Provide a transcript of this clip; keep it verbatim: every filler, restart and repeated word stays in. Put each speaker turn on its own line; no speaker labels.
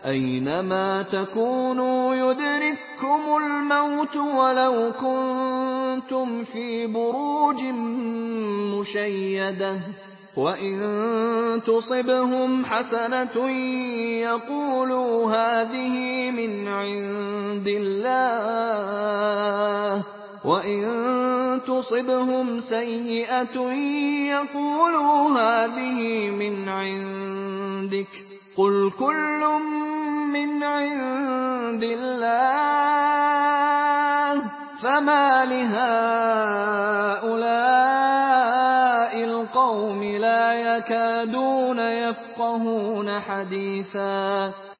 أَيْنَمَا تَكُونُوا يُدْرِككُّمُ الْمَوْتُ وَلَوْ كُنتُمْ فِي بُرُوجٍ مُّشَيَّدَةٍ ۗ وَإِن تُصِبْهُمْ حَسَنَةٌ يَقُولُوا هَٰذِهِ مِنْ عِندِ اللَّهِ ۖ وَإِن تُصِبْهُمْ سَيِّئَةٌ يَقُولُوا هَٰذِهِ مِنْ عِندِكَ ۚ قُلْ كُلٌّ مِّنْ عِندِ اللَّهِ ۖ فَمَالِ هَٰؤُلَاءِ الْقَوْمِ لَا يَكَادُونَ يَفْقَهُونَ حَدِيثًا